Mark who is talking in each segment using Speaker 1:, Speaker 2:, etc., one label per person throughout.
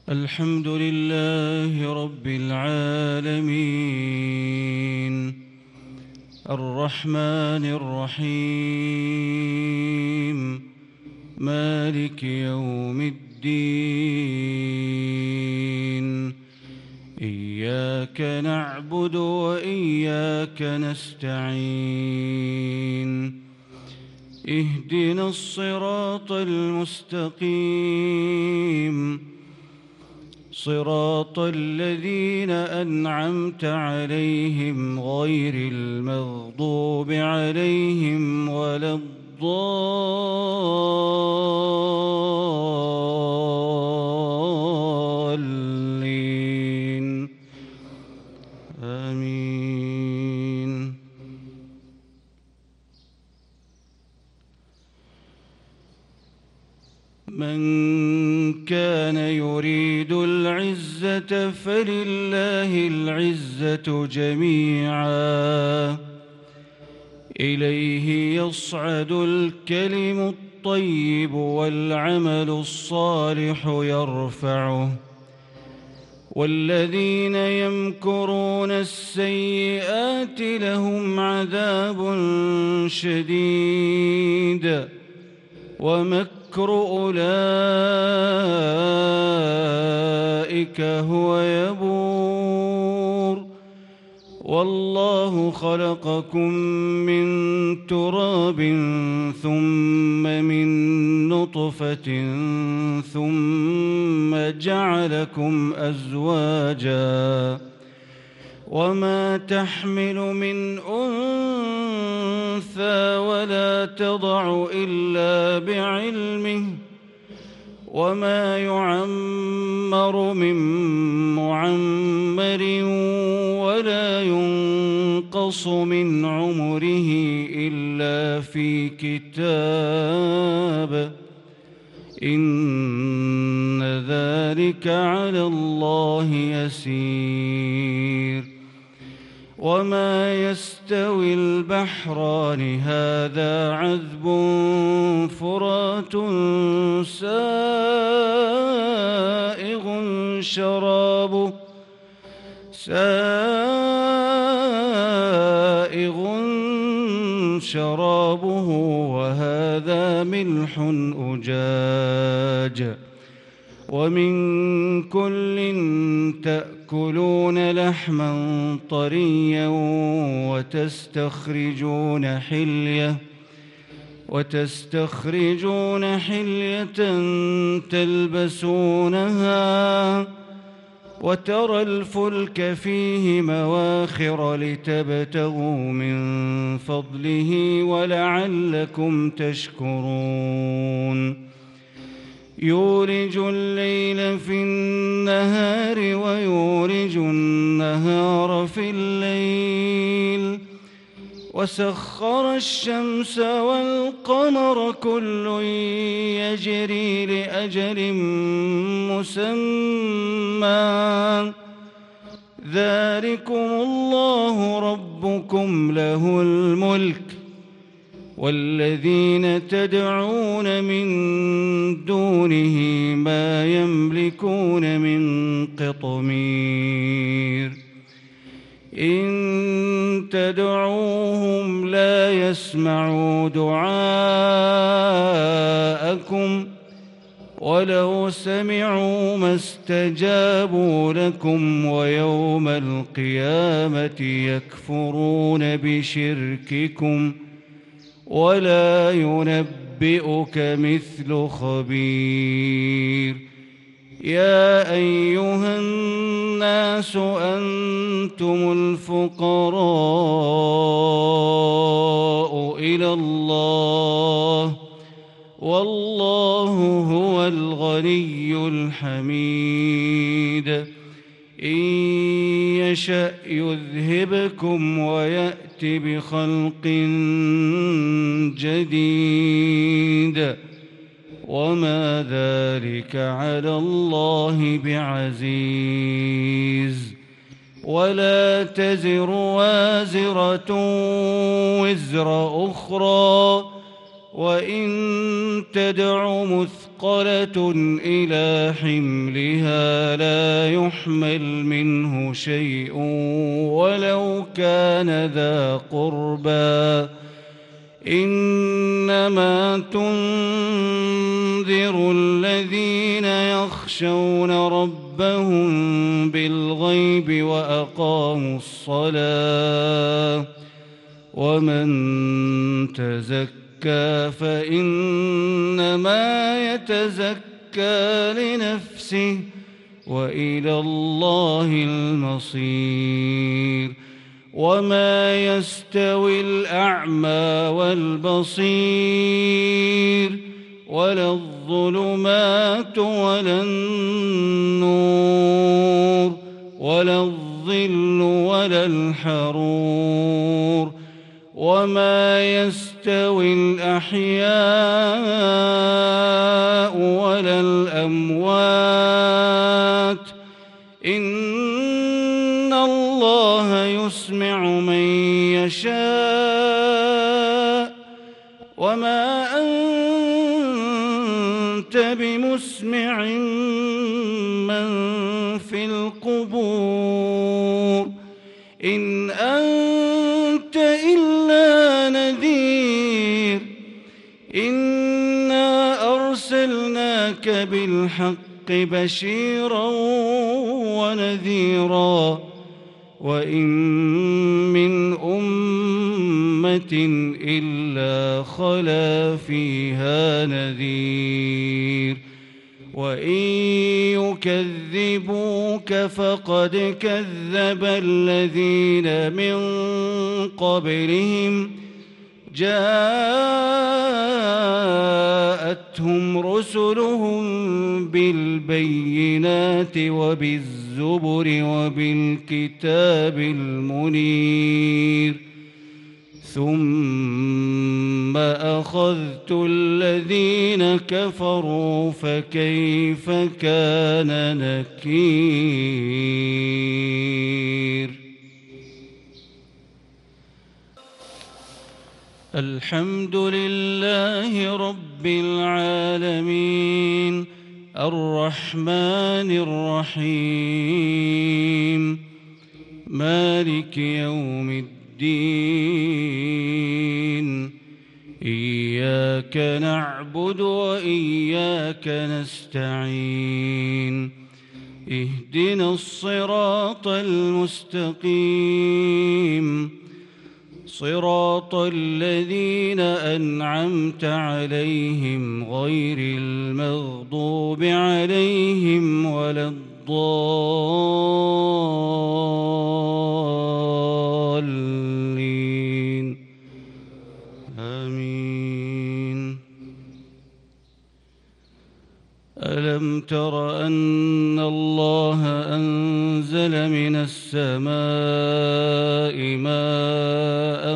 Speaker 1: الحمد لله رب العالمين الرحمن الرحيم مالك يوم الدين إياك نعبد وإياك نستعين اهدنا الصراط المستقيم صراط الذين أنعمت عليهم غير المغضوب عليهم ولا الضالين آمين. من كان يريد العزة فلله العزة جميعا إليه يصعد الكلم الطيب والعمل الصالح يرفعه والذين يمكرون السيئات لهم عذاب شديد ومكر أولئك هو يبور والله خلقكم من تراب ثم من نطفة ثم جعلكم أزواجا وما تحمل من أنثى ولا تضع إلا بعلمه وما يعمر من معمر ولا ينقص من عمره إلا في كتاب إن ذلك على الله يسير. وما يستوي البحران هذا عذب فرات سائغ شرابه وهذا ملح أجاج ومن كل تأكلون لحما طريا وتستخرجون حلية تلبسونها وترى الفلك فيه مواخر لتبتغوا من فضله ولعلكم تشكرون. يولج الليل في النهار ويولج النهار في الليل وسخر الشمس والقمر كل يجري لأجل مسمى ذلكم الله ربكم له الملك والذين تدعون من دونه ما يملكون من قطمير إن تدعوهم لا يسمعوا دعاءكم ولو سمعوا ما استجابوا لكم ويوم القيامة يكفرون بشرككم ولا ينبئك مثل خبير. يا أيها الناس أنتم الفقراء إلى الله والله هو الغني الحميد. إن يشأ يذهبكم ويأت بخلق جديد وما ذلك على الله بعزيز. ولا تزر وازرة وزر أخرى وإن تدع مثقلة إلى حملها لا يحمل منه شيء ولو كان ذا قربى إنما تنذر الذين يخشون ربهم بالغيب وأقاموا الصلاة ومن تزكى فإنما يتزكى لنفسه وإلى الله المصير وما يستوي الأعمى والبصير ولا الظلمات ولا النور ولا الظل ولا الحرور وما يستوي الأحياء ولا الأموات إن الله يسمع من يشاء وما أنت بمسمع من في القبور إن أنت إلا نذير إنا أرسلناك بالحق بشيرا ونذيرا وإن من أمة إلا خلا فيها نذير وإن يكذبوك فقد كذب الذين من قبلهم جاءتهم رسلهم بالبينات وبالزبر وبالكتاب المنير ثم أخذت الذين كفروا فكيف كان نكير الحمد لله رب العالمين الرحمن الرحيم مالك يوم الدين إياك نعبد وإياك نستعين اهدنا الصراط المستقيم صراط الذين أنعمت عليهم غير المغضوب عليهم ولا الضالين آمين ألم تر أن الله أنزل من السماء ماء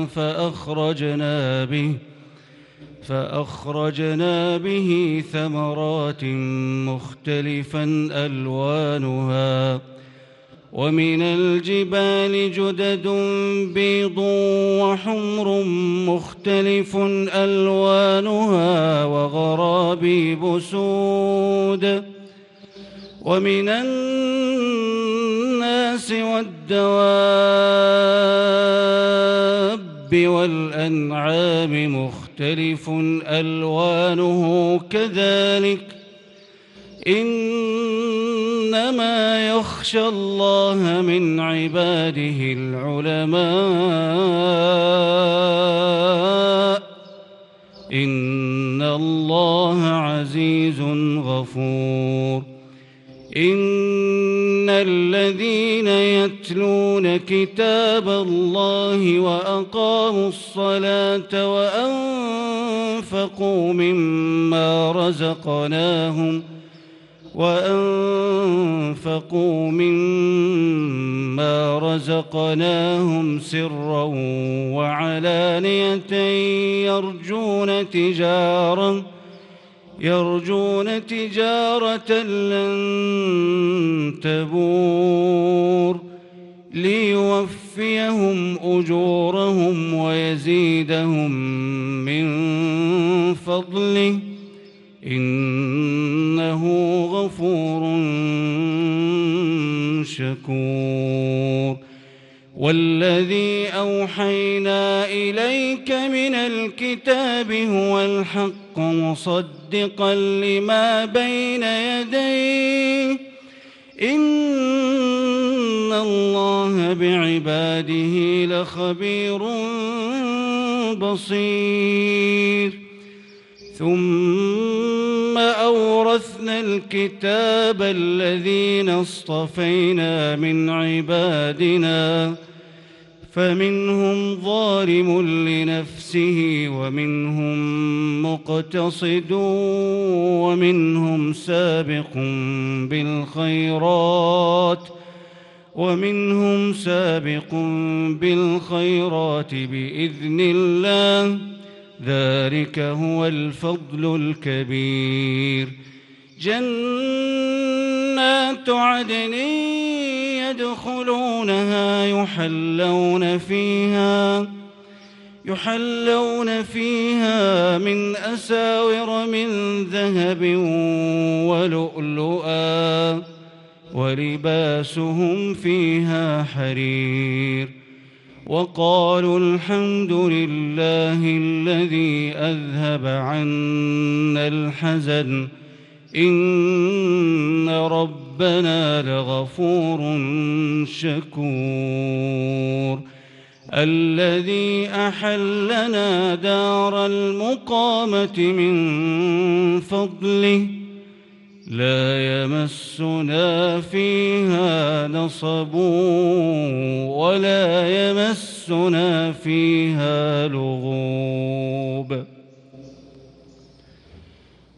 Speaker 1: فأخرجنا به ثمرات مختلفا ألوانها ومن الجبال جدد بيض وحمر مختلف ألوانها وغرابيب سود ومن الناس والدواب والأنعام مختلف ألوانه كذلك إنما يخشى الله من عباده العلماء إن الله عزيز غفور إن الذين يتلون كتاب الله وأقاموا الصلاة وأنفقوا مما رزقناهم سرا وعلانية يرجون تجارة لن تبور ليوفيهم أجورهم ويزيدهم من فضله إنه غفور شكور. والذي أوحينا إليك من الكتاب هو الحق مصدقا لما بين يديه إن الله بعباده لخبير بصير. ثم أورثنا الكتاب الذين اصطفينا من عبادنا فمنهم ظالم لنفسه ومنهم مقتصد ومنهم سابق بالخيرات بإذن الله ذلك هو الفضل الكبير. جنات عدن يدخلونها يحلون فيها من أساور من ذهب ولؤلؤا ولباسهم فيها حرير. وقالوا الحمد لله الذي أذهب عنا الحزن إن ربنا لغفور شكور. الذي أحلنا دار المقامة من فضله لا يمسنا فيها نصب ولا يمسنا فيها لغوب.